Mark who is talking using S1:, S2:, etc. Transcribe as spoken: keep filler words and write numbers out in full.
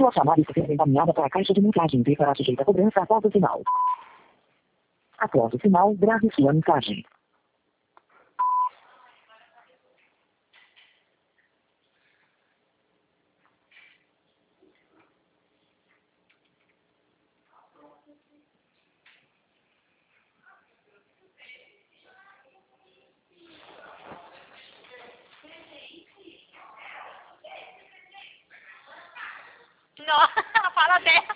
S1: Sua chamada está sendo encaminhada para a caixa de mensagem e será sujeita a cobrança após o sinal. Após o sinal, grave sua mensagem.
S2: Não, fala dela.